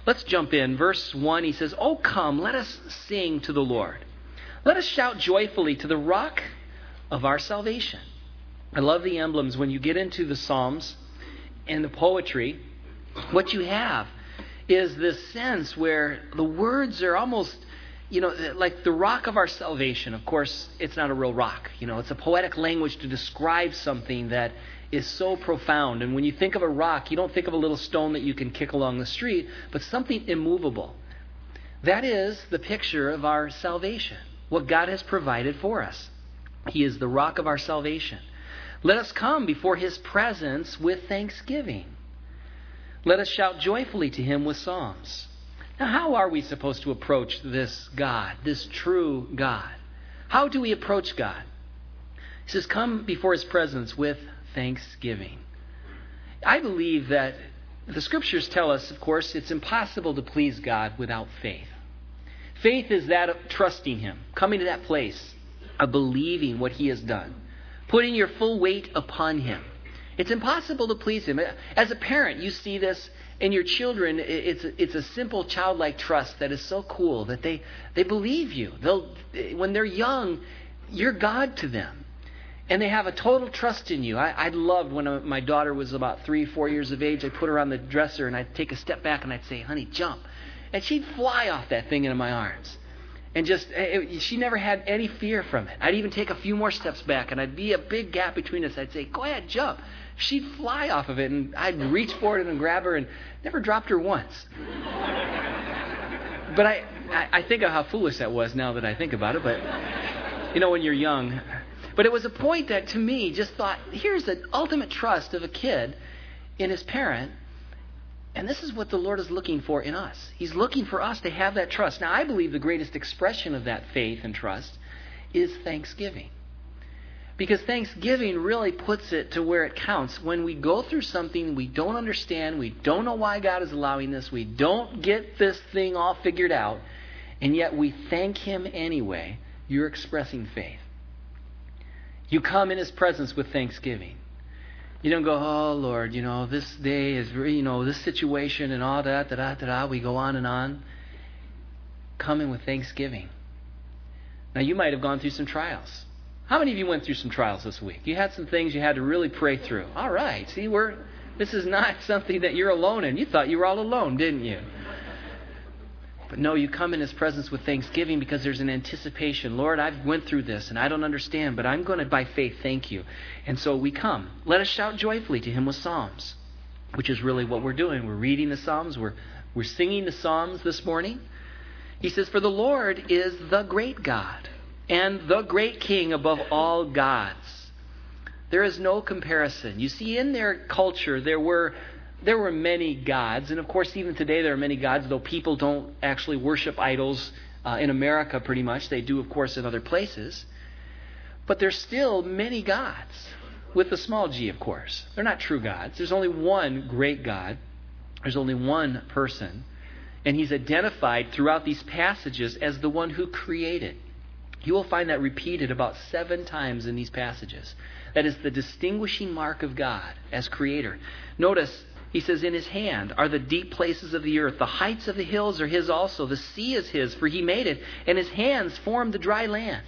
Let's jump in. Verse 1, he says, "Oh, come, let us sing to the Lord. Let us shout joyfully to the rock of our salvation." I love the emblems when you get into the Psalms and the poetry. What you have is this sense where the words are almost, like the rock of our salvation. Of course, it's not a real rock. It's a poetic language to describe something that is so profound. And when you think of a rock, you don't think of a little stone that you can kick along the street, but something immovable. That is the picture of our salvation, what God has provided for us. He is the rock of our salvation. Let us come before His presence with thanksgiving. Let us shout joyfully to Him with psalms. Now, how are we supposed to approach this God, this true God? How do we approach God? He says, come before His presence with thanksgiving. I believe that the Scriptures tell us, of course, it's impossible to please God without faith. Faith is that of trusting Him, coming to that place of believing what He has done, putting your full weight upon Him. It's impossible to please Him. As a parent, you see this in your children. It's a simple childlike trust that is so cool that they believe you. When they're young, you're God to them. And they have a total trust in you. I loved when my daughter was about 3-4 years of age. I'd put her on the dresser and I'd take a step back and I'd say, "Honey, jump." And she'd fly off that thing into my arms. And she never had any fear from it. I'd even take a few more steps back and I'd be a big gap between us. I'd say, "Go ahead, jump." She'd fly off of it and I'd reach forward and grab her and never dropped her once. But I think of how foolish that was now that I think about it. But, when you're young. But it was a point that, to me, just thought, here's the ultimate trust of a kid in his parent. And this is what the Lord is looking for in us. He's looking for us to have that trust. Now, I believe the greatest expression of that faith and trust is thanksgiving. Because thanksgiving really puts it to where it counts. When we go through something we don't understand, we don't know why God is allowing this, we don't get this thing all figured out, and yet we thank Him anyway, you're expressing faith. You come in His presence with thanksgiving. You don't go, "Oh, Lord, this day is, this situation and all that, we go on and on. Come in with thanksgiving. Now, you might have gone through some trials. How many of you went through some trials this week? You had some things you had to really pray through. All right. See, this is not something that you're alone in. You thought you were all alone, didn't you? But no, you come in His presence with thanksgiving because there's an anticipation. Lord, I've went through this and I don't understand, but I'm going to, by faith, thank you. And so we come. Let us shout joyfully to Him with psalms, which is really what we're doing. We're reading the Psalms. We're singing the Psalms this morning. He says, "For the Lord is the great God and the great King above all gods." There is no comparison. You see, in their culture, there were many gods. And of course, even today there are many gods, though people don't actually worship idols in America pretty much. They do, of course, in other places. But there's still many gods, with a small g, of course. They're not true gods. There's only one great God. There's only one person. And He's identified throughout these passages as the one who created. You will find that repeated about 7 times in these passages. That is the distinguishing mark of God as creator. Notice, He says, "In His hand are the deep places of the earth. The heights of the hills are His also. The sea is His, for He made it, and His hands formed the dry land."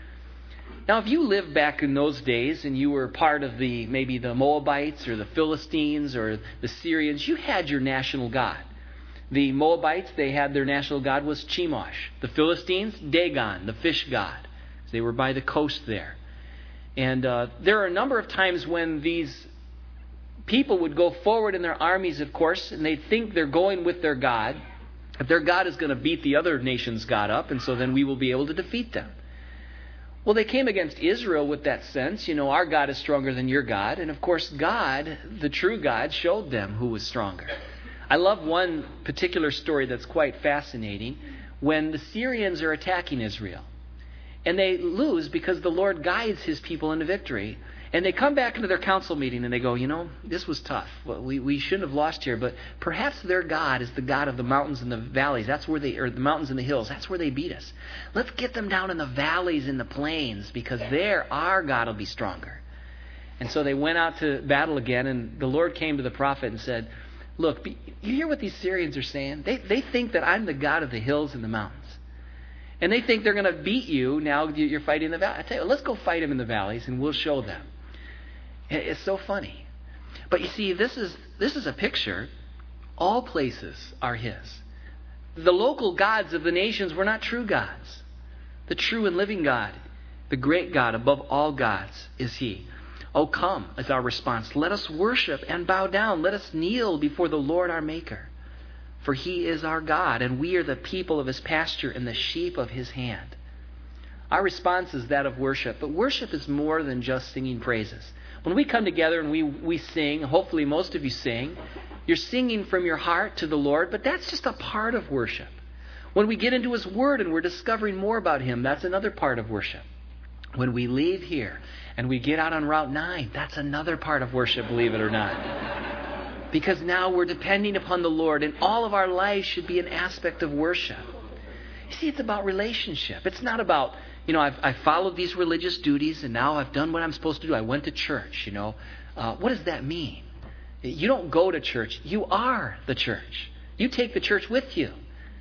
Now, if you lived back in those days and you were part of maybe the Moabites or the Philistines or the Syrians, you had your national god. The Moabites, they had their national god was Chemosh. The Philistines, Dagon, the fish god. They were by the coast there. And there are a number of times when these people would go forward in their armies, of course, and they'd think they're going with their God. If their God is going to beat the other nation's God up, and so then we will be able to defeat them. Well, they came against Israel with that sense. Our God is stronger than your God. And of course, God, the true God, showed them who was stronger. I love one particular story that's quite fascinating. When the Syrians are attacking Israel, and they lose because the Lord guides His people into victory. And they come back into their council meeting and they go, this was tough. Well, we shouldn't have lost here, but perhaps their God is the God of the mountains and the valleys. That's where or the mountains and the hills. That's where they beat us. Let's get them down in the valleys and the plains, because there our God will be stronger. And so they went out to battle again, and the Lord came to the prophet and said, look, you hear what these Syrians are saying? They think that I'm the God of the hills and the mountains. And they think they're going to beat you now you're fighting in the valley. I tell you, let's go fight them in the valleys and we'll show them. It's so funny. But you see, this is a picture. All places are His. The local gods of the nations were not true gods. The true and living God, the great God above all gods, is He. Oh, come, is our response. Let us worship and bow down. Let us kneel before the Lord our Maker. For He is our God, and we are the people of His pasture and the sheep of His hand. Our response is that of worship. But worship is more than just singing praises. When we come together and we sing, hopefully most of you sing, you're singing from your heart to the Lord, but that's just a part of worship. When we get into His Word and we're discovering more about Him, that's another part of worship. When we leave here and we get out on Route 9, that's another part of worship, believe it or not. Because now we're depending upon the Lord, and all of our lives should be an aspect of worship. You see, it's about relationship. It's not about, I've followed these religious duties and now I've done what I'm supposed to do. I went to church, What does that mean? You don't go to church. You are the church. You take the church with you.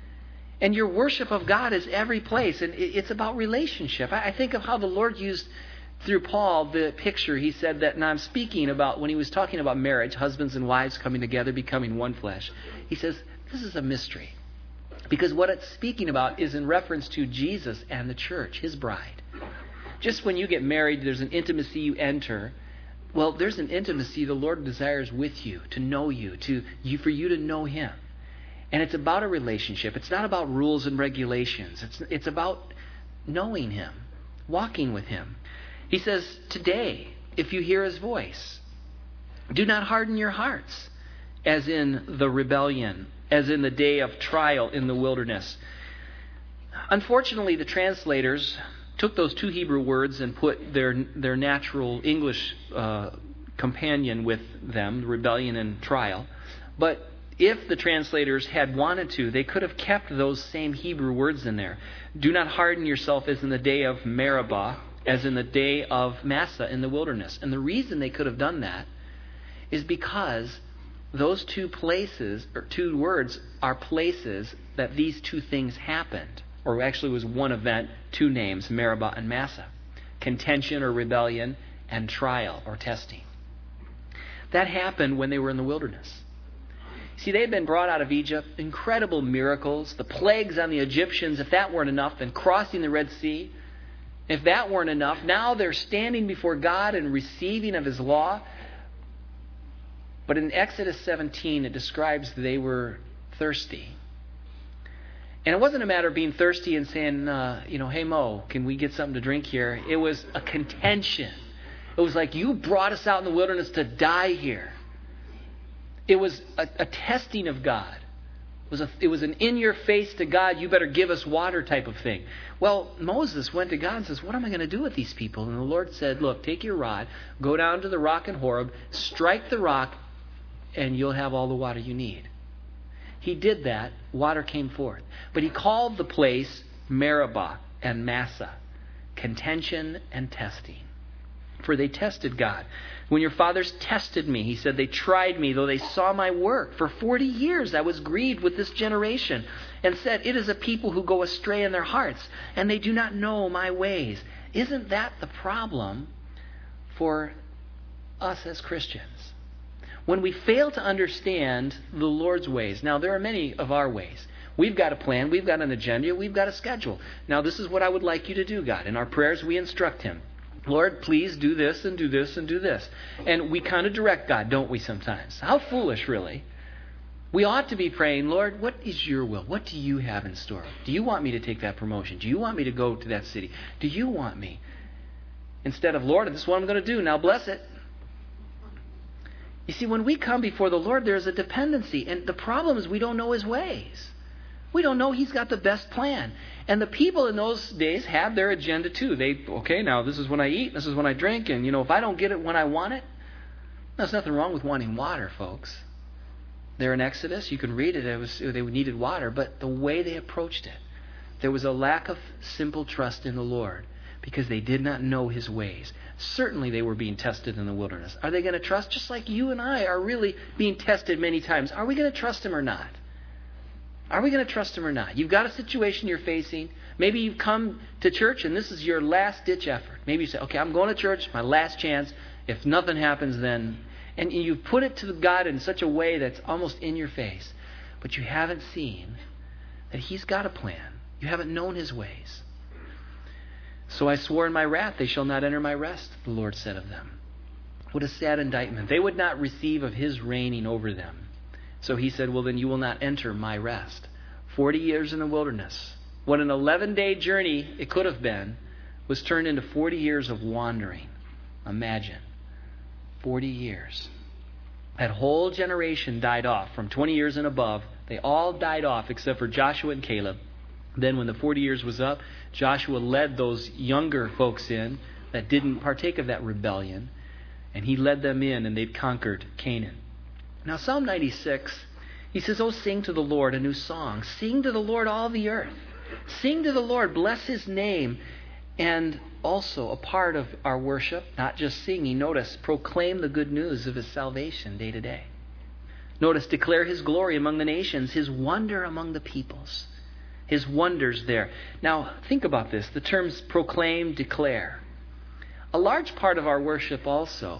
And your worship of God is every place. And it's about relationship. I think of how the Lord used, through Paul, the picture. He said that, and I'm speaking about, when he was talking about marriage, husbands and wives coming together, becoming one flesh. He says, this is a mystery. Because what it's speaking about is in reference to Jesus and the church, His bride. Just when you get married, there's an intimacy you enter. Well, there's an intimacy the Lord desires with you, to know you, for you to know Him. And it's about a relationship. It's not about rules and regulations. It's about knowing Him, walking with Him. He says, today, if you hear His voice, do not harden your hearts, as in the rebellion, as in the day of trial in the wilderness. Unfortunately, the translators took those two Hebrew words and put their natural English companion with them, rebellion and trial. But if the translators had wanted to, they could have kept those same Hebrew words in there. Do not harden yourself as in the day of Meribah, as in the day of Massah in the wilderness. And the reason they could have done that is because those two places, or two words, are places that these two things happened. Or actually was one event, two names, Meribah and Massah. Contention or rebellion, and trial or testing. That happened when they were in the wilderness. See, they had been brought out of Egypt, incredible miracles, the plagues on the Egyptians. If that weren't enough, then crossing the Red Sea. If that weren't enough, now they're standing before God and receiving of His law. But in Exodus 17, it describes they were thirsty. And it wasn't a matter of being thirsty and saying, hey Mo, can we get something to drink here? It was a contention. It was like, you brought us out in the wilderness to die here. It was a testing of God. It was an in-your-face to God, you better give us water type of thing. Well, Moses went to God and says, what am I going to do with these people? And the Lord said, look, take your rod, go down to the rock in Horeb, strike the rock, and you'll have all the water you need. He did that. Water came forth. But He called the place Meribah and Massah, contention and testing. For they tested God. When your fathers tested me, He said, they tried me, though they saw my work. For 40 years I was grieved with this generation, and said, it is a people who go astray in their hearts, and they do not know my ways. Isn't that the problem for us as Christians? When we fail to understand the Lord's ways. Now, there are many of our ways. We've got a plan. We've got an agenda. We've got a schedule. Now, this is what I would like you to do, God. In our prayers, we instruct Him. Lord, please do this and do this and do this. And we kind of direct God, don't we, sometimes? How foolish, really. We ought to be praying, Lord, what is your will? What do you have in store? Do you want me to take that promotion? Do you want me to go to that city? Do you want me? Instead of, Lord, this is what I'm going to do. Now bless it. You see, when we come before the Lord, there's a dependency. And the problem is we don't know His ways. We don't know He's got the best plan. And the people in those days had their agenda too. Now this is when I eat, this is when I drink. And, if I don't get it when I want it, there's nothing wrong with wanting water, folks. There in Exodus, you can read it. They needed water. But the way they approached it, there was a lack of simple trust in the Lord. because they did not know his ways. Certainly they were being tested in the wilderness. Are they going to trust? Just like you and I are really being tested many times. Are we going to trust him or not? Are we going to trust him or not? You've got a situation you're facing. Maybe you've come to church and this is your last ditch effort. Maybe you say, okay, I'm going to church, my last chance. If nothing happens then. And you put it to God in such a way that's almost in your face. But you haven't seen that he's got a plan. You haven't known his ways. So I swore in my wrath, they shall not enter my rest, the Lord said of them. What a sad indictment. They would not receive of his reigning over them. So he said, well, then you will not enter my rest. 40 years in the wilderness. What an 11-day journey it could have been was turned into 40 years of wandering. Imagine. 40 years. That whole generation died off from 20 years and above. They all died off except for Joshua and Caleb. Then when the 40 years was up, Joshua led those younger folks in that didn't partake of that rebellion. And he led them in and they'd conquered Canaan. Now Psalm 96, he says, oh, sing to the Lord a new song. Sing to the Lord all the earth. Sing to the Lord, bless his name. And also a part of our worship, not just singing, notice, proclaim the good news of his salvation day to day. Notice, declare his glory among the nations, his wonder among the peoples. His wonders there. Now, think about this. The terms proclaim, declare. A large part of our worship also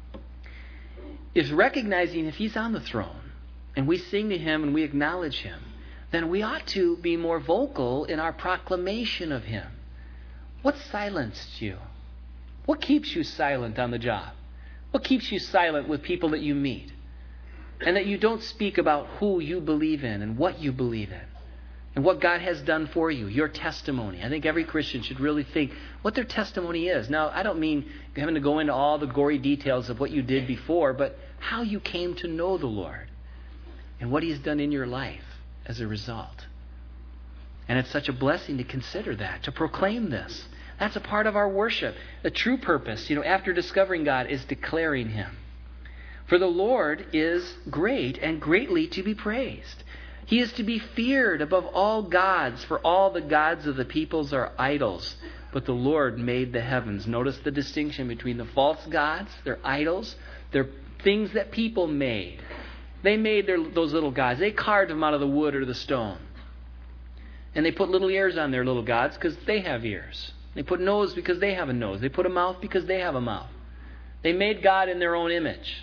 is recognizing if he's on the throne and we sing to him and we acknowledge him, then we ought to be more vocal in our proclamation of him. What silenced you? What keeps you silent on the job? What keeps you silent with people that you meet? And that you don't speak about who you believe in and what you believe in and what God has done for you, your testimony. I think every Christian should really think what their testimony is. Now, I don't mean having to go into all the gory details of what you did before, but how you came to know the Lord and what he's done in your life as a result. And it's such a blessing to consider that, to proclaim this. That's a part of our worship. The true purpose, after discovering God, is declaring him. For the Lord is great and greatly to be praised. He is to be feared above all gods, for all the gods of the peoples are idols. But the Lord made the heavens. Notice the distinction between the false gods, they're idols, they're things that people made. They made those little gods. They carved them out of the wood or the stone. And they put little ears on their little gods because they have ears. They put nose because they have a nose. They put a mouth because they have a mouth. They made God in their own image.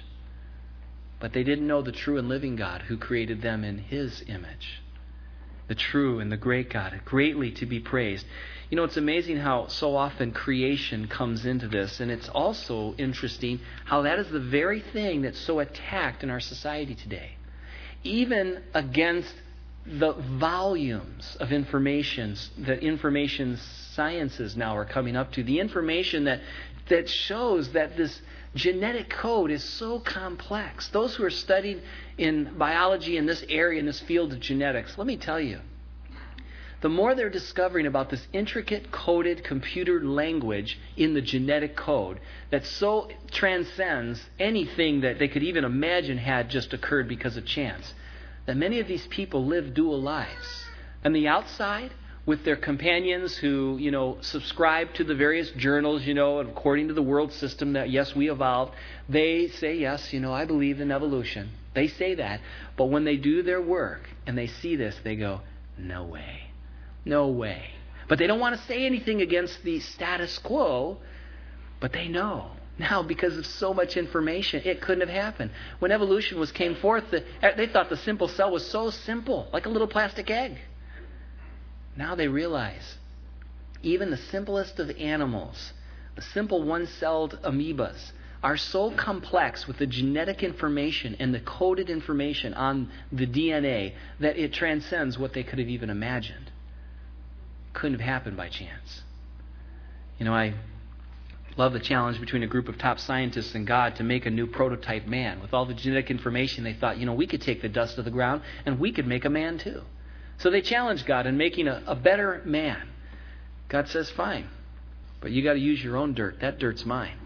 But they didn't know the true and living God who created them in his image. The true and the great God, greatly to be praised. It's amazing how so often creation comes into this. And it's also interesting how that is the very thing that's so attacked in our society today. Even against the volumes of information that information sciences now are coming up to. The information that shows that this genetic code is so complex. Those who are studying in biology in this area, in this field of genetics, let me tell you, the more they're discovering about this intricate coded computer language in the genetic code that so transcends anything that they could even imagine had just occurred because of chance, that many of these people live dual lives. On the outside, with their companions who, subscribe to the various journals, according to the world system that, yes, we evolved. They say, yes, I believe in evolution. They say that. But when they do their work and they see this, they go, no way. No way. But they don't want to say anything against the status quo, but they know. Now, because of so much information, it couldn't have happened. When evolution came forth, they thought the simple cell was so simple, like a little plastic egg. Now they realize even the simplest of animals, the simple one-celled amoebas, are so complex with the genetic information and the coded information on the DNA that it transcends what they could have even imagined. Couldn't have happened by chance. I love the challenge between a group of top scientists and God to make a new prototype man. With all the genetic information, they thought, we could take the dust of the ground and we could make a man too. So they challenged God in making a better man. God says, fine, but you got to use your own dirt. That dirt's mine.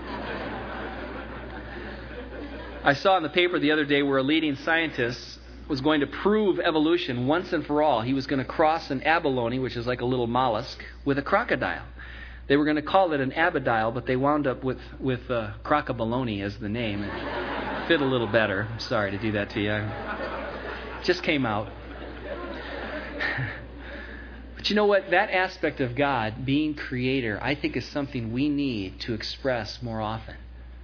I saw in the paper the other day where a leading scientist was going to prove evolution once and for all. He was going to cross an abalone, which is like a little mollusk, with a crocodile. They were going to call it an Abidial, but they wound up with Crocobaloney as the name. It fit a little better. I'm sorry to do that to you. Just came out. But you know what? That aspect of God, being creator, I think is something we need to express more often.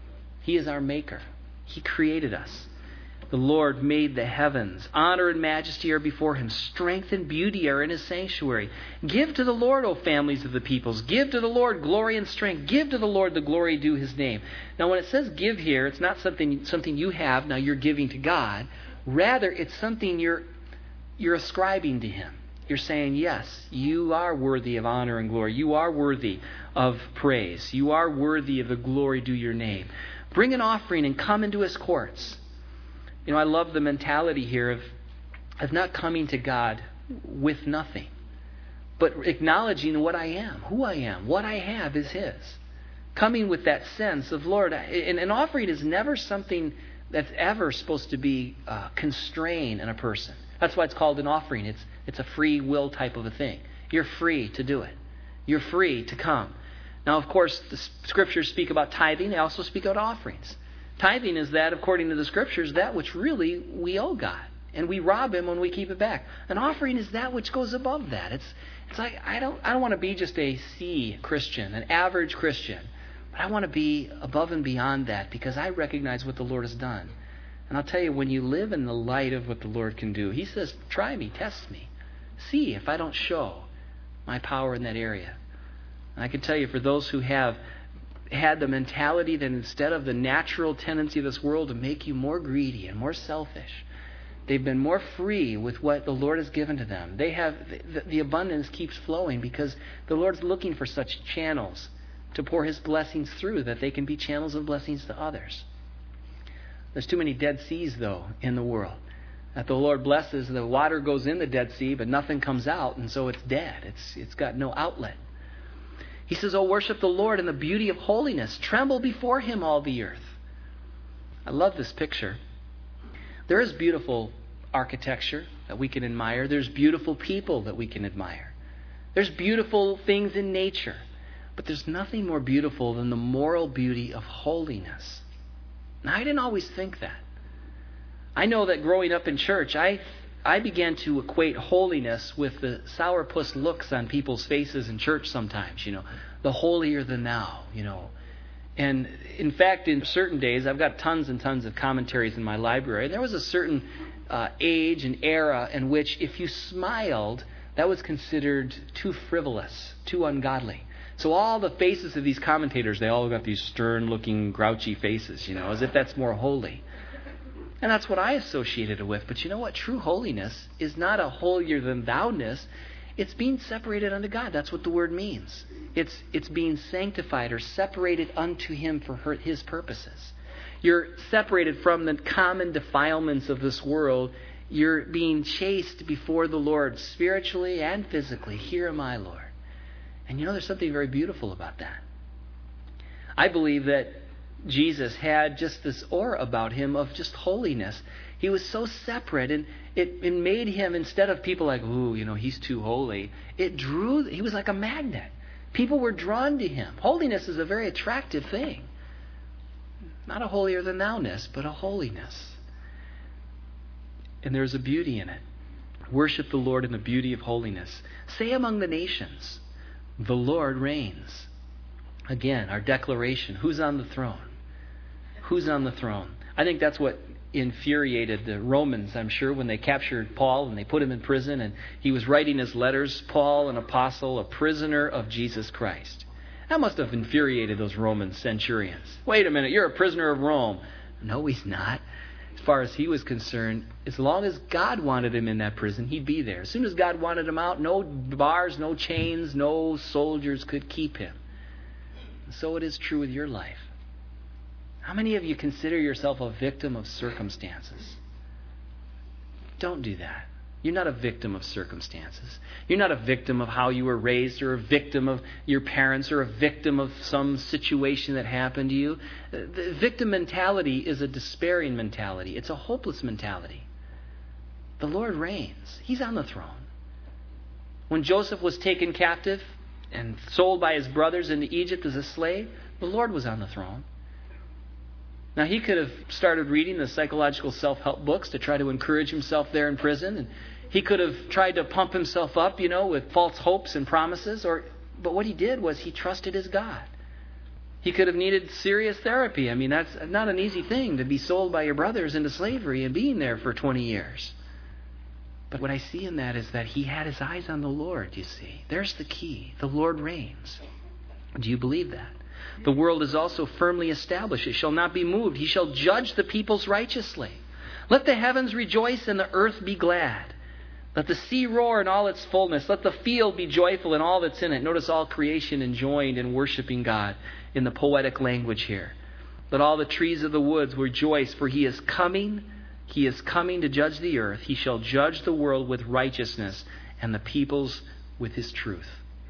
He is our maker. He created us. The Lord made the heavens. Honor and majesty are before Him. Strength and beauty are in His sanctuary. Give to the Lord, O families of the peoples. Give to the Lord glory and strength. Give to the Lord the glory due His name. Now, when it says give here, it's not something you have, now you're giving to God. Rather, it's something you're ascribing to Him. You're saying, yes, you are worthy of honor and glory. You are worthy of praise. You are worthy of the glory due your name. Bring an offering and come into His courts. You know, I love the mentality here of not coming to God with nothing, but acknowledging what I am, who I am, what I have is His. Coming with that sense of, Lord, and an offering is never something that's ever supposed to be constrained in a person. That's why it's called an offering. It's a free will type of a thing. You're free to do it. You're free to come. Now, of course, the Scriptures speak about tithing. They also speak about offerings. Tithing is that, according to the Scriptures, that which really we owe God. And we rob Him when we keep it back. An offering is that which goes above that. It's like, I don't want to be just a C Christian, an average Christian. But I want to be above and beyond that because I recognize what the Lord has done. And I'll tell you, when you live in the light of what the Lord can do, He says, try me, test me. See if I don't show my power in that area. And I can tell you, for those who have had the mentality that instead of the natural tendency of this world to make you more greedy and more selfish, they've been more free with what the Lord has given to them. They have the abundance keeps flowing because the Lord's looking for such channels to pour His blessings through, that they can be channels of blessings to others. There's too many Dead Seas, though, in the world. That the Lord blesses, the water goes in the Dead Sea, but nothing comes out, and so it's dead. It's got no outlet. He says, "Oh, worship the Lord in the beauty of holiness. Tremble before Him, all the earth." I love this picture. There is beautiful architecture that we can admire. There's beautiful people that we can admire. There's beautiful things in nature. But there's nothing more beautiful than the moral beauty of holiness. Now, I didn't always think that. I know that growing up in church, I began to equate holiness with the sourpuss looks on people's faces in church sometimes, the holier than thou, And in fact, in certain days, I've got tons and tons of commentaries in my library, and there was a certain age and era in which if you smiled, that was considered too frivolous, too ungodly. So all the faces of these commentators, they all got these stern-looking, grouchy faces, as if that's more holy. And that's what I associated it with. But you know what? True holiness is not a holier-than-thou-ness. It's being separated unto God. That's what the word means. It's being sanctified or separated unto Him for His purposes. You're separated from the common defilements of this world. You're being chaste before the Lord spiritually and physically. Here am I, Lord. And there's something very beautiful about that. I believe that Jesus had just this aura about Him of just holiness. He was so separate, and it made Him, instead of people like, ooh, He's too holy, He was like a magnet. People were drawn to Him. Holiness is a very attractive thing. Not a holier-than-thou-ness, but a holiness. And there's a beauty in it. Worship the Lord in the beauty of holiness. Say among the nations, the Lord reigns. Again, our declaration, who's on the throne? Who's on the throne? I think that's what infuriated the Romans, I'm sure, when they captured Paul and they put him in prison and he was writing his letters, Paul, an apostle, a prisoner of Jesus Christ. That must have infuriated those Roman centurions. Wait a minute, you're a prisoner of Rome. No, he's not. As far as he was concerned, as long as God wanted him in that prison, he'd be there. As soon as God wanted him out, no bars, no chains, no soldiers could keep him. And so it is true with your life. How many of you consider yourself a victim of circumstances? Don't do that. You're not a victim of circumstances. You're not a victim of how you were raised, or a victim of your parents, or a victim of some situation that happened to you. The victim mentality is a despairing mentality. It's a hopeless mentality. The Lord reigns. He's on the throne. When Joseph was taken captive and sold by his brothers into Egypt as a slave, the Lord was on the throne. Now, he could have started reading the psychological self-help books to try to encourage himself there in prison. And he could have tried to pump himself up, with false hopes and promises. But what he did was he trusted his God. He could have needed serious therapy. I mean, that's not an easy thing to be sold by your brothers into slavery and being there for 20 years. But what I see in that is that he had his eyes on the Lord, you see. There's the key. The Lord reigns. Do you believe that? The world is also firmly established. It shall not be moved. He shall judge the peoples righteously. Let the heavens rejoice and the earth be glad. Let the sea roar in all its fullness. Let the field be joyful in all that's in it. Notice all creation enjoined and worshiping God in the poetic language here. Let all the trees of the woods rejoice, for he is coming. He is coming to judge the earth. He shall judge the world with righteousness and the peoples with his truth.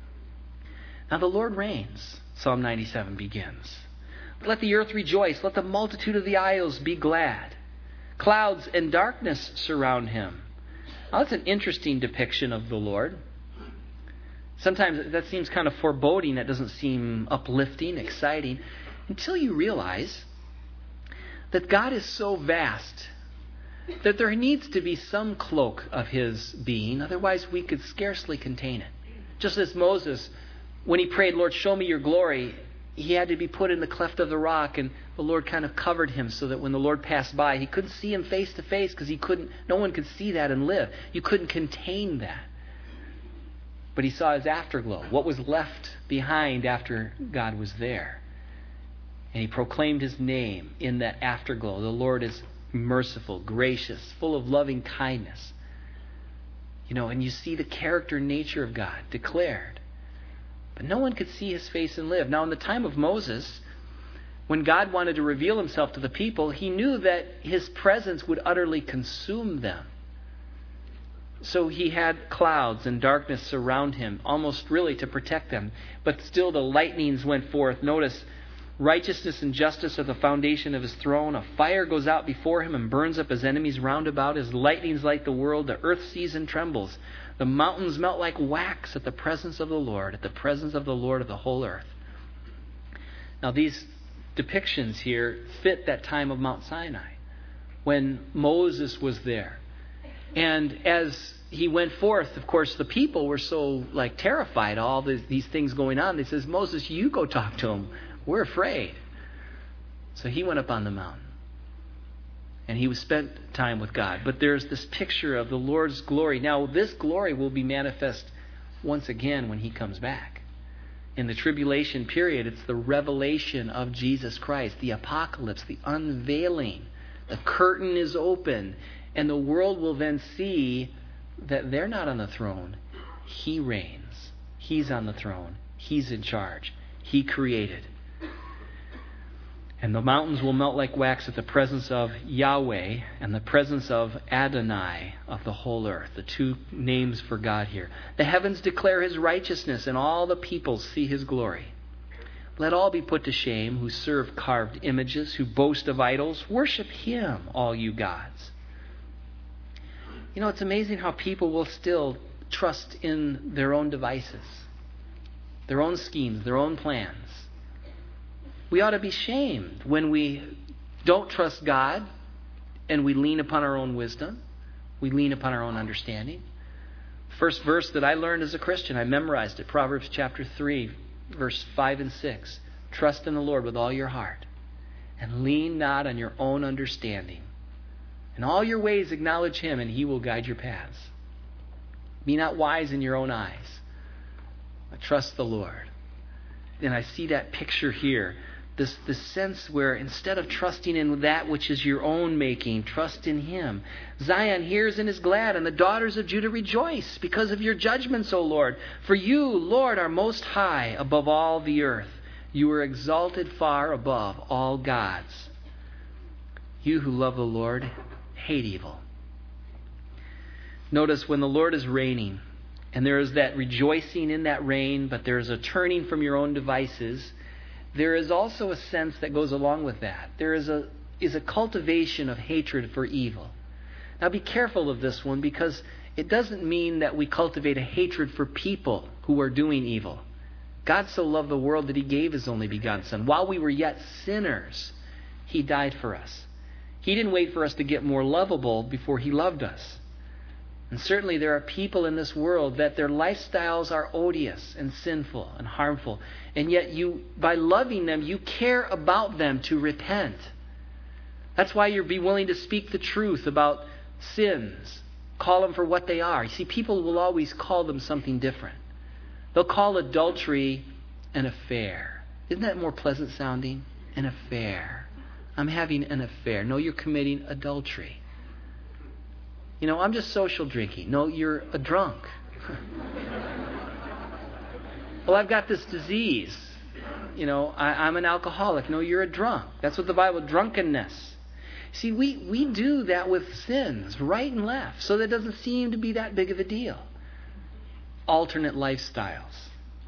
Now the Lord reigns. Psalm 97 begins. Let the earth rejoice. Let the multitude of the isles be glad. Clouds and darkness surround him. Now, that's an interesting depiction of the Lord. Sometimes that seems kind of foreboding. That doesn't seem uplifting, exciting, until you realize that God is so vast that there needs to be some cloak of his being. Otherwise, we could scarcely contain it. Just as Moses, when he prayed, Lord, show me your glory, he had to be put in the cleft of the rock, and the Lord kind of covered him so that when the Lord passed by, he couldn't see him face to face because no one could see that and live. You couldn't contain that. But he saw his afterglow, what was left behind after God was there. And he proclaimed his name in that afterglow. The Lord is merciful, gracious, full of loving kindness. And you see the character and nature of God declared. But no one could see his face and live. Now, in the time of Moses, when God wanted to reveal himself to the people, he knew that his presence would utterly consume them. So he had clouds and darkness surround him, almost really to protect them. But still the lightnings went forth. Notice, righteousness and justice are the foundation of his throne. A fire goes out before him and burns up his enemies round about. His lightnings light the world. The earth sees and trembles. The mountains melt like wax at the presence of the Lord, at the presence of the Lord of the whole earth. Now, these depictions here fit that time of Mount Sinai, when Moses was there. And as he went forth, of course, the people were so terrified, all these things going on. They says, Moses, you go talk to him. We're afraid. So he went up on the mountain. And he spent time with God. But there's this picture of the Lord's glory. Now, this glory will be manifest once again when he comes back. In the tribulation period, it's the revelation of Jesus Christ, the apocalypse, the unveiling. The curtain is open, and the world will then see that they're not on the throne. He reigns. He's on the throne. He's in charge. He created. And the mountains will melt like wax at the presence of Yahweh and the presence of Adonai of the whole earth. The two names for God here. The heavens declare his righteousness, and all the peoples see his glory. Let all be put to shame who serve carved images, who boast of idols. Worship him, all you gods. It's amazing how people will still trust in their own devices, their own schemes, their own plans. We ought to be shamed when we don't trust God and we lean upon our own wisdom. We lean upon our own understanding. First verse that I learned as a Christian, I memorized it, Proverbs chapter 3, verse 5 and 6. Trust in the Lord with all your heart and lean not on your own understanding. In all your ways acknowledge him, and he will guide your paths. Be not wise in your own eyes, but trust the Lord. And I see that picture here. This sense where instead of trusting in that which is your own making, trust in him. Zion hears and is glad, and the daughters of Judah rejoice because of your judgments, O Lord. For you, Lord, are most high above all the earth. You are exalted far above all gods. You who love the Lord hate evil. Notice when the Lord is reigning, and there is that rejoicing in that reign, but there is a turning from your own devices, there is also a sense that goes along with that. There is a cultivation of hatred for evil. Now be careful of this one, because it doesn't mean that we cultivate a hatred for people who are doing evil. God so loved the world that he gave his only begotten Son. While we were yet sinners, he died for us. He didn't wait for us to get more lovable before he loved us. And certainly there are people in this world that their lifestyles are odious and sinful and harmful. And yet you, by loving them, you care about them to repent. That's why you'll be willing to speak the truth about sins. Call them for what they are. You see, people will always call them something different. They'll call adultery an affair. Isn't that more pleasant sounding? An affair. I'm having an affair. No, you're committing adultery. You know, I'm just social drinking. No, you're a drunk. Well, I've got this disease. You know, I'm an alcoholic. No, you're a drunk. That's what the Bible, drunkenness. See, we do that with sins, right and left, so that doesn't seem to be that big of a deal. Alternate lifestyles.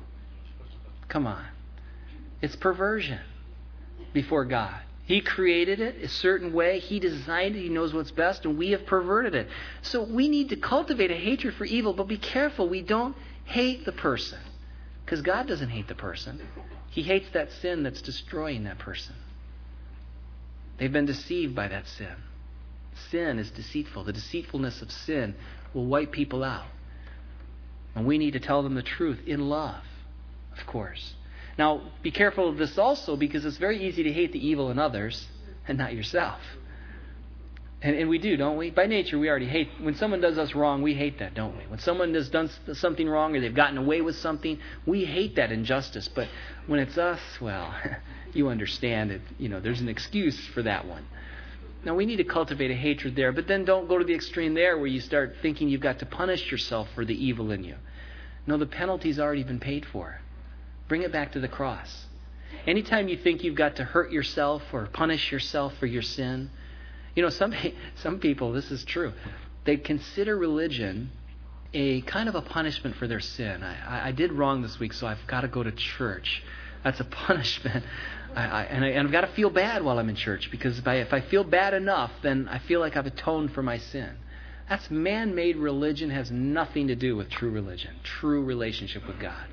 Come on. It's perversion before God. He created it a certain way. He designed it. He knows what's best, and we have perverted it. So we need to cultivate a hatred for evil, but be careful we don't hate the person. Because God doesn't hate the person. He hates that sin that's destroying that person. They've been deceived by that sin. Sin is deceitful. The deceitfulness of sin will wipe people out. And we need to tell them the truth in love, of course. Now, be careful of this also, because it's very easy to hate the evil in others and not yourself. And we do, don't we? By nature, we already hate. When someone does us wrong, we hate that, don't we? When someone has done something wrong or they've gotten away with something, we hate that injustice. But when it's us, well, you understand it. You know, there's an excuse for that one. Now, we need to cultivate a hatred there, but then don't go to the extreme there where you start thinking you've got to punish yourself for the evil in you. No, the penalty's already been paid for. Bring it back to the cross. Anytime you think you've got to hurt yourself or punish yourself for your sin, you know, some people, this is true, they consider religion a kind of a punishment for their sin. I did wrong this week, so I've got to go to church. That's a punishment. And I've got to feel bad while I'm in church, because if I feel bad enough, then I feel like I've atoned for my sin. That's man-made religion. Has nothing to do with true religion, true relationship with God.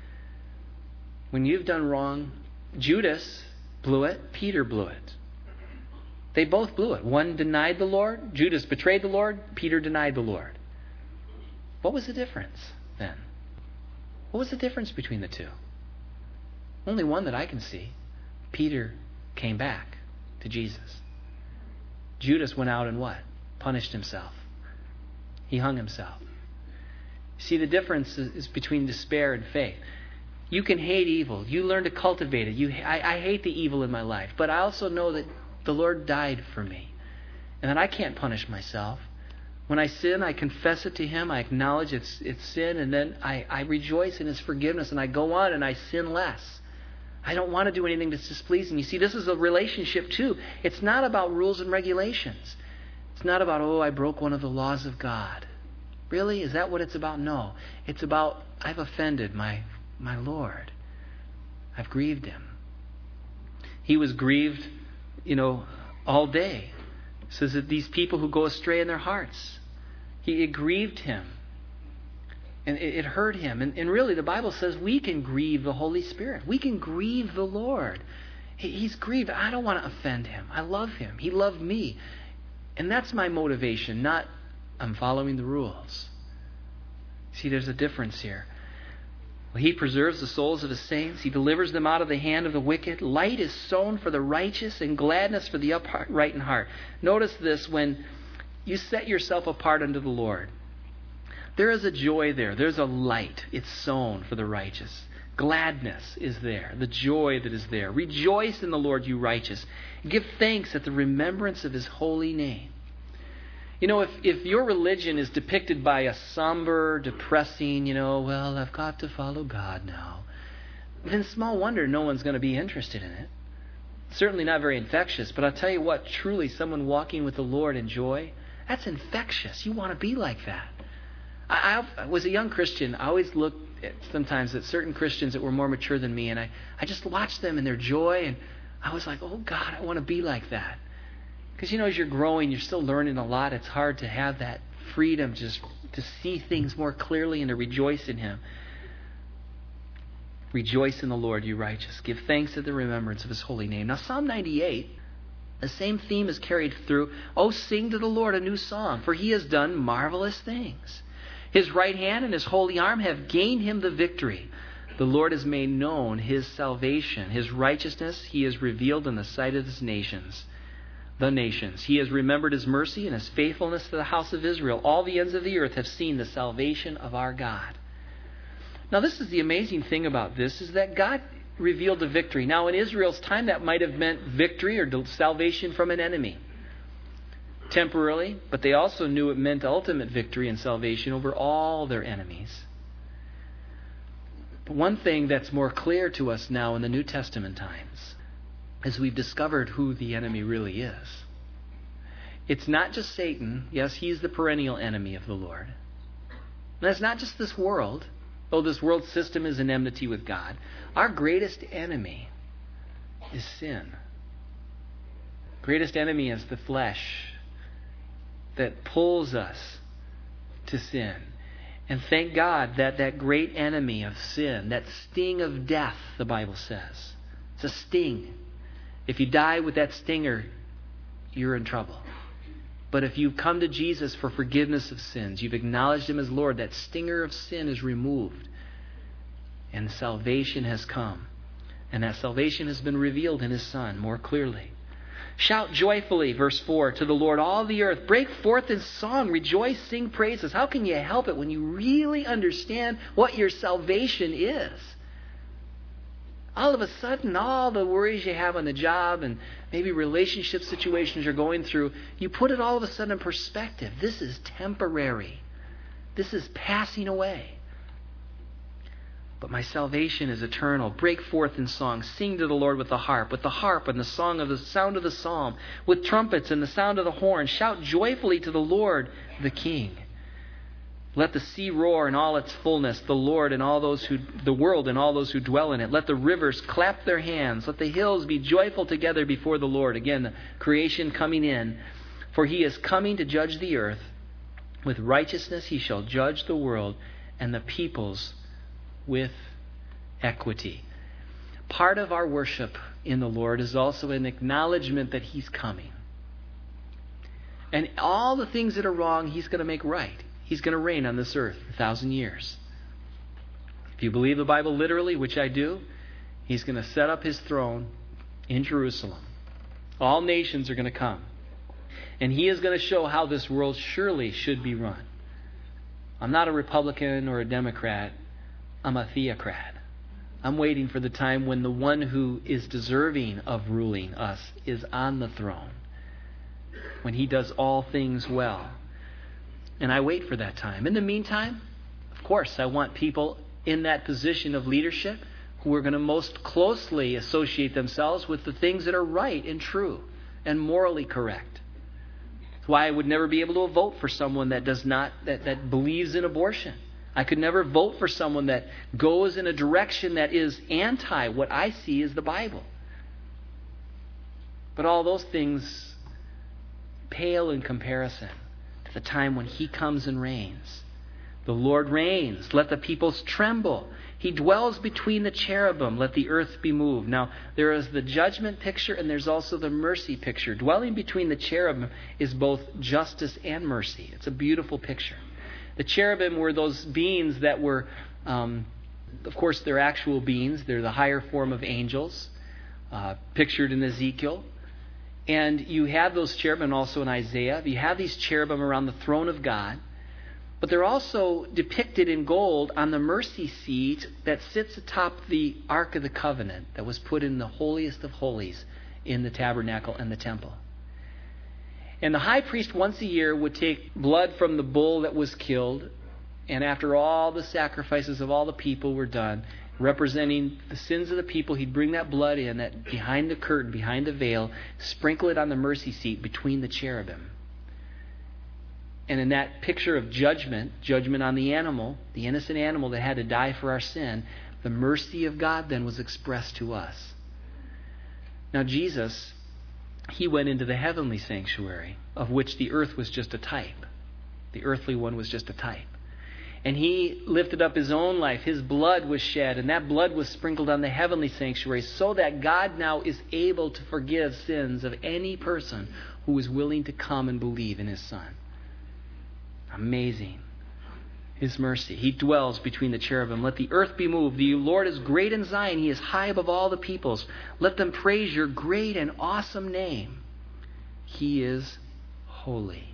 When you've done wrong, Judas blew it, Peter blew it. They both blew it. One denied the Lord, Judas betrayed the Lord, Peter denied the Lord. What was the difference then? What was the difference between the two? Only one that I can see. Peter came back to Jesus. Judas went out and what? Punished himself. He hung himself. See, the difference is between despair and faith. You can hate evil. You learn to cultivate it. I hate the evil in my life, but I also know that the Lord died for me and that I can't punish myself. When I sin, I confess it to Him. I acknowledge it's sin, and then I rejoice in His forgiveness, and I go on and I sin less. I don't want to do anything that's displeasing. You see, this is a relationship too. It's not about rules and regulations. It's not about, I broke one of the laws of God. Really? Is that what it's about? No. It's about, I've offended my Lord. I've grieved Him. He was grieved, all day. It says that these people who go astray in their hearts, it grieved Him. And it hurt Him. And really, the Bible says we can grieve the Holy Spirit. We can grieve the Lord. He's grieved. I don't want to offend Him. I love Him. He loved me. And that's my motivation, not I'm following the rules. See, there's a difference here. Well, He preserves the souls of His saints. He delivers them out of the hand of the wicked. Light is sown for the righteous and gladness for the upright in heart. Notice this: when you set yourself apart unto the Lord, there is a joy there. There's a light. It's sown for the righteous. Gladness is there. The joy that is there. Rejoice in the Lord, you righteous. Give thanks at the remembrance of His holy name. If your religion is depicted by a somber, depressing, well, I've got to follow God now, then small wonder no one's going to be interested in it. Certainly not very infectious. But I'll tell you what, truly someone walking with the Lord in joy, that's infectious. You want to be like that. I was a young Christian. I always looked sometimes at certain Christians that were more mature than me, and I just watched them and their joy, and I was like, oh God, I want to be like that. Because as you're growing, you're still learning a lot. It's hard to have that freedom just to see things more clearly and to rejoice in Him. Rejoice in the Lord, you righteous. Give thanks at the remembrance of his holy name. Now, Psalm 98, the same theme is carried through. Oh, sing to the Lord a new song, for he has done marvelous things. His right hand and his holy arm have gained him the victory. The Lord has made known his salvation. His righteousness he has revealed in the sight of his nations. The nations. He has remembered his mercy and his faithfulness to the house of Israel. All the ends of the earth have seen the salvation of our God. Now, this is the amazing thing about this, is that God revealed the victory. Now, in Israel's time, that might have meant victory or salvation from an enemy. Temporarily, but they also knew it meant ultimate victory and salvation over all their enemies. But one thing that's more clear to us now in the New Testament times is we've discovered who the enemy really is. It's not just Satan. Yes, he's the perennial enemy of the Lord. And it's not just this world, though this world system is an enmity with God. Our greatest enemy is sin. Greatest enemy is the flesh that pulls us to sin. And thank God that that great enemy of sin, that sting of death, the Bible says, it's a sting. If you die with that stinger, you're in trouble. But if you've come to Jesus for forgiveness of sins, you've acknowledged him as Lord, that stinger of sin is removed. And salvation has come. And that salvation has been revealed in his Son more clearly. Shout joyfully, verse 4, to the Lord, all the earth. Break forth in song. Rejoice, sing praises. How can you help it when you really understand what your salvation is? All of a sudden, all the worries you have on the job and maybe relationship situations you're going through, you put it all of a sudden in perspective. This is temporary. This is passing away. But my salvation is eternal. Break forth in song. Sing to the Lord with the harp and the song of the sound of the psalm, with trumpets and the sound of the horn. Shout joyfully to the Lord, the King. Let the sea roar in all its fullness, the world and all those who dwell in it. Let the rivers clap their hands. Let the hills be joyful together before the Lord. Again, the creation coming in. For he is coming to judge the earth. With righteousness he shall judge the world and the peoples with equity. Part of our worship in the Lord is also an acknowledgement that he's coming. And all the things that are wrong, he's going to make right. He's going to reign on this earth 1,000 years. If you believe the Bible literally, which I do, he's going to set up his throne in Jerusalem. All nations are going to come. And he is going to show how this world surely should be run. I'm not a Republican or a Democrat. I'm a theocrat. I'm waiting for the time when the one who is deserving of ruling us is on the throne. When he does all things well. And I wait for that time. In the meantime, of course, I want people in that position of leadership who are going to most closely associate themselves with the things that are right and true and morally correct. That's why I would never be able to vote for someone that does not, that believes in abortion. I could never vote for someone that goes in a direction that is anti what I see as the Bible. But all those things pale in comparison to the time when he comes and reigns. The Lord reigns. Let the peoples tremble. He dwells between the cherubim. Let the earth be moved. Now, there is the judgment picture and there's also the mercy picture. Dwelling between the cherubim is both justice and mercy. It's a beautiful picture. The cherubim were those beings that were, of course, they're actual beings. They're the higher form of angels, pictured in Ezekiel. And you have those cherubim also in Isaiah. You have these cherubim around the throne of God. But they're also depicted in gold on the mercy seat that sits atop the Ark of the Covenant that was put in the holiest of holies in the tabernacle and the temple. And the high priest once a year would take blood from the bull that was killed, and after all the sacrifices of all the people were done, representing the sins of the people, he'd bring that blood in, that behind the curtain, behind the veil, sprinkle it on the mercy seat between the cherubim. And in that picture of judgment on the animal, the innocent animal that had to die for our sin, the mercy of God then was expressed to us. Now Jesus, he went into the heavenly sanctuary, of which the earth was just a type. The earthly one was just a type. And he lifted up his own life. His blood was shed, and that blood was sprinkled on the heavenly sanctuary so that God now is able to forgive sins of any person who is willing to come and believe in his Son. Amazing. His mercy. He dwells between the cherubim. Let the earth be moved. The Lord is great in Zion. He is high above all the peoples. Let them praise your great and awesome name. He is holy.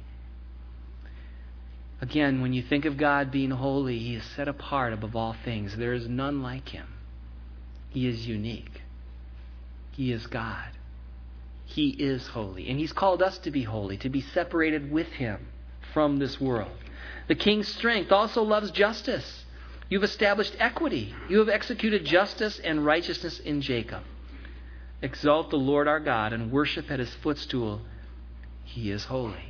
Again, when you think of God being holy, He is set apart above all things. There is none like Him. He is unique. He is God. He is holy. And He's called us to be holy, to be separated with Him from this world. The King's strength also loves justice. You've established equity. You have executed justice and righteousness in Jacob. Exalt the Lord our God and worship at His footstool. He is holy.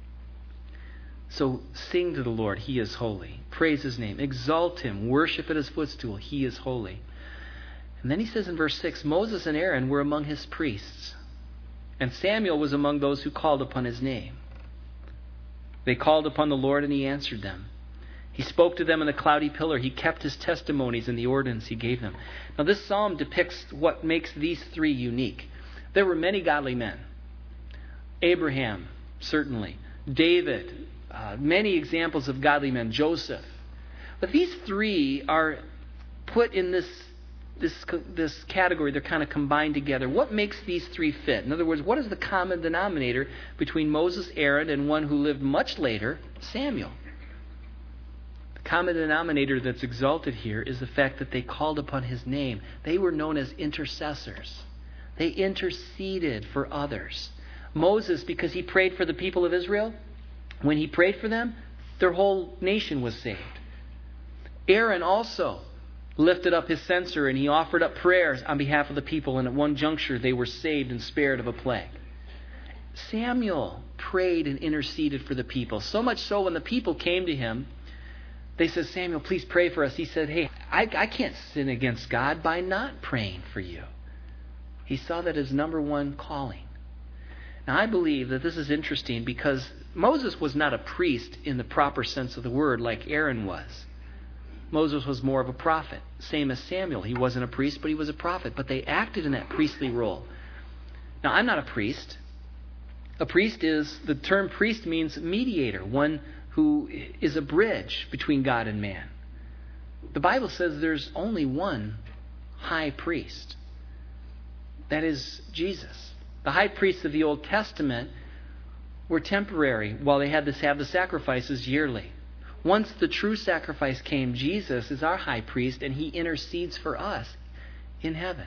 So sing to the Lord. He is holy. Praise His name. Exalt Him. Worship at His footstool. He is holy. And then he says in verse 6, Moses and Aaron were among His priests, and Samuel was among those who called upon His name. They called upon the Lord, and He answered them. He spoke to them in the cloudy pillar. He kept His testimonies and the ordinance He gave them. Now this psalm depicts what makes these three unique. There were many godly men. Abraham, certainly. David, many examples of godly men. Joseph. But these three are put in this category. They're kind of combined together. What makes these three fit? In other words, what is the common denominator between Moses, Aaron, and one who lived much later, Samuel? The common denominator that's exalted here is the fact that they called upon His name. They were known as intercessors. They interceded for others. Moses, because he prayed for the people of Israel, when he prayed for them, their whole nation was saved. Aaron also lifted up his censer and he offered up prayers on behalf of the people, and at one juncture they were saved and spared of a plague. Samuel prayed and interceded for the people, so much so when the people came to him, they said, Samuel, please pray for us. He said, hey, I can't sin against God by not praying for you. He saw that as number one calling. Now, I believe that this is interesting because Moses was not a priest in the proper sense of the word like Aaron was. Moses was more of a prophet, same as Samuel. He wasn't a priest, but he was a prophet. But they acted in that priestly role. Now, I'm not a priest. A priest the term priest means mediator, one who is a bridge between God and man. The Bible says there's only one high priest. That is Jesus. The high priests of the Old Testament were temporary while they had to have the sacrifices yearly. Once the true sacrifice came, Jesus is our high priest, and He intercedes for us in heaven.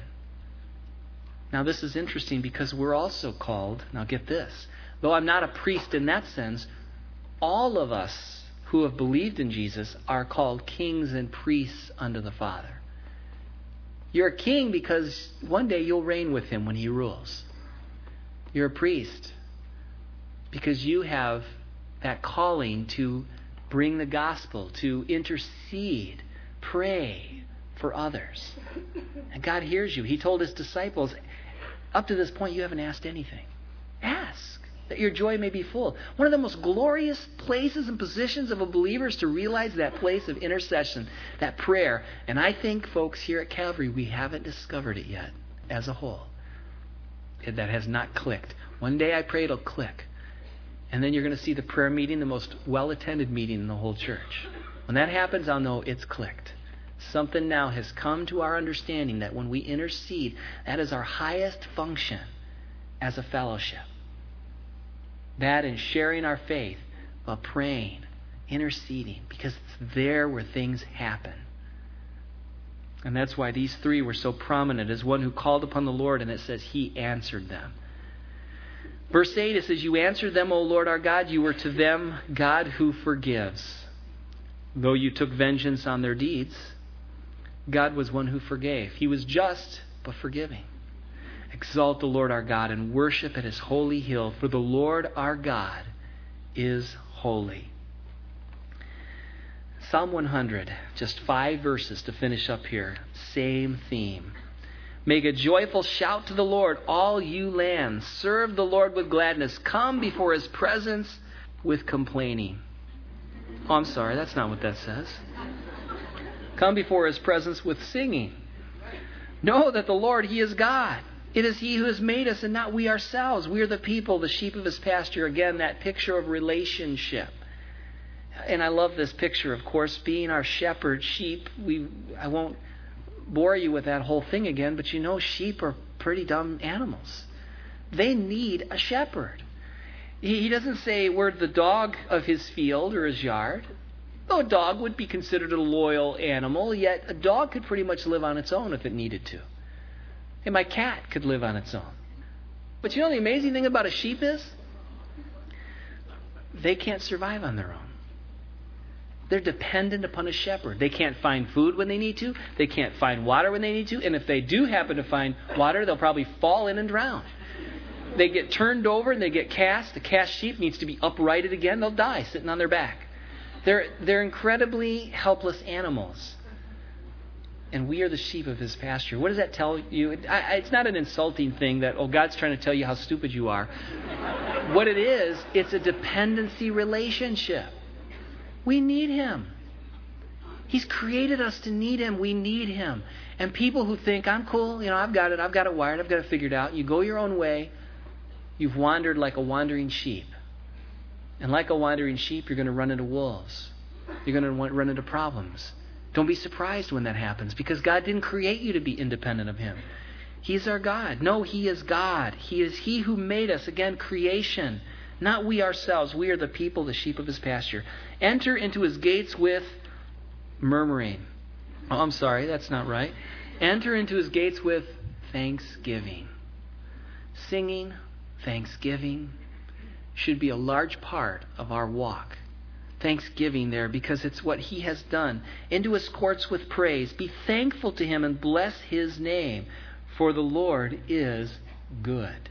Now this is interesting because we're also called, now get this, though I'm not a priest in that sense, all of us who have believed in Jesus are called kings and priests unto the Father. You're a king because one day you'll reign with Him when He rules. You're a priest because you have that calling to bring the gospel, to intercede, pray for others. And God hears you. He told His disciples, up to this point you haven't asked anything. Ask, that your joy may be full. One of the most glorious places and positions of a believer is to realize that place of intercession, that prayer. And I think, folks, here at Calvary, we haven't discovered it yet as a whole. That has not clicked. One day I pray it'll click. And then you're going to see the prayer meeting, the most well-attended meeting in the whole church. When that happens, I'll know it's clicked. Something now has come to our understanding that when we intercede, that is our highest function as a fellowship. That and sharing our faith, but praying, interceding, because it's there where things happen. And that's why these three were so prominent as one who called upon the Lord, and it says He answered them. Verse 8, it says, You answered them, O Lord our God. You were to them God who forgives. Though you took vengeance on their deeds, God was one who forgave. He was just, but forgiving. Exalt the Lord our God and worship at His holy hill, for the Lord our God is holy. Psalm 100, just 5 verses to finish up here. Same theme. Make a joyful shout to the Lord, all you lands. Serve the Lord with gladness. Come before His presence with complaining. Oh, I'm sorry, that's not what that says. Come before his presence with singing. Know that the Lord, he is God. It is he who has made us and not we ourselves. We are the people, the sheep of his pasture. Again, that picture of relationship. And I love this picture, of course, being our shepherd, sheep. I won't bore you with that whole thing again, but you know sheep are pretty dumb animals. They need a shepherd. He doesn't say we're the dog of his field or his yard. Though a dog would be considered a loyal animal, yet a dog could pretty much live on its own if it needed to. And my cat could live on its own. But you know the amazing thing about a sheep is? They can't survive on their own. They're dependent upon a shepherd. They can't find food when they need to. They can't find water when they need to. And if they do happen to find water, they'll probably fall in and drown. They get turned over and they get cast. The cast sheep needs to be uprighted again. They'll die sitting on their back. They're incredibly helpless animals. And we are the sheep of his pasture. What does that tell you? It's not an insulting thing that, God's trying to tell you how stupid you are. What it is, it's a dependency relationship. We need him. He's created us to need him. We need him. And people who think, I'm cool, I've got it wired, I've got it figured out. You go your own way. You've wandered like a wandering sheep. And like a wandering sheep, you're going to run into wolves. You're going to run into problems. Don't be surprised when that happens, because God didn't create you to be independent of him. He's our God. No, he is God. He is he who made us. Again, creation. Not we ourselves. We are the people, the sheep of his pasture. Enter into his gates with murmuring. Oh, I'm sorry, that's not right. Enter into his gates with thanksgiving. Singing, thanksgiving should be a large part of our walk. Thanksgiving there, because it's what he has done. Into his courts with praise. Be thankful to him and bless his name, for the Lord is good.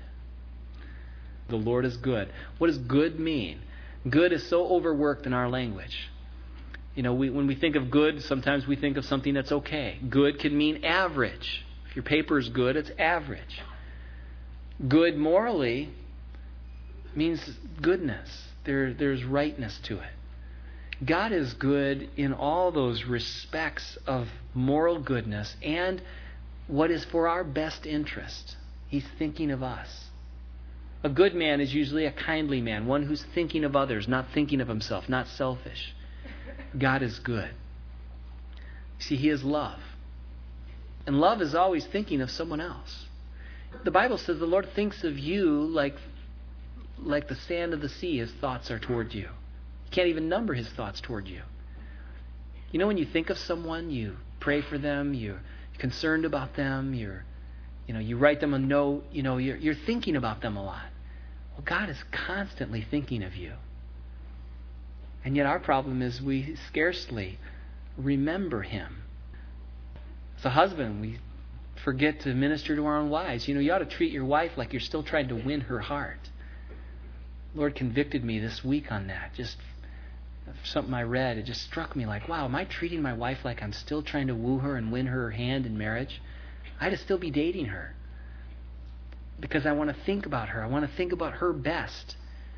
The Lord is good. What does good mean? Good is so overworked in our language. When we think of good, sometimes we think of something that's okay. Good can mean average. If your paper is good, it's average. Good morally means goodness. There's rightness to it. God is good in all those respects of moral goodness and what is for our best interest. He's thinking of us. A good man is usually a kindly man, one who's thinking of others, not thinking of himself, not selfish. God is good. See, he is love. And love is always thinking of someone else. The Bible says the Lord thinks of you like the sand of the sea, his thoughts are toward you. You can't even number his thoughts toward you. When you think of someone, you pray for them, you're concerned about them, you write them a note, you're thinking about them a lot. Well, God is constantly thinking of you. And yet our problem is we scarcely remember him. As a husband, we forget to minister to our own wives. You ought to treat your wife like you're still trying to win her heart. Lord convicted me this week on that. Just something I read, it just struck me like, wow, am I treating my wife like I'm still trying to woo her and win her hand in marriage? I ought to still be dating her. Because I want to think about her. I want to think about her best.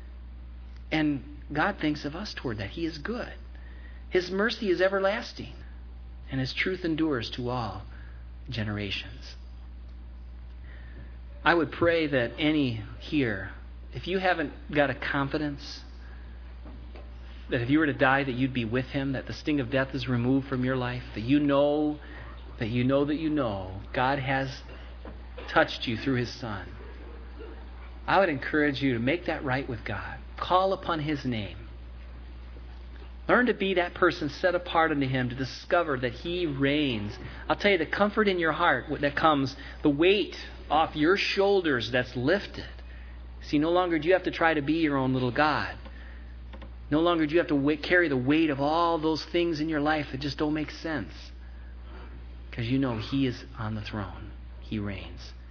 And God thinks of us toward that. He is good. His mercy is everlasting. And his truth endures to all generations. I would pray that any here, if you haven't got a confidence that if you were to die that you'd be with him, that the sting of death is removed from your life, that you know God has touched you through his Son. I would encourage you to make that right with God. Call upon his name. Learn to be that person set apart unto him, to discover that he reigns. I'll tell you, the comfort in your heart that comes, the weight off your shoulders that's lifted. See, no longer do you have to try to be your own little God. No longer do you have to carry the weight of all those things in your life that just don't make sense. Because you know he is on the throne. He reigns.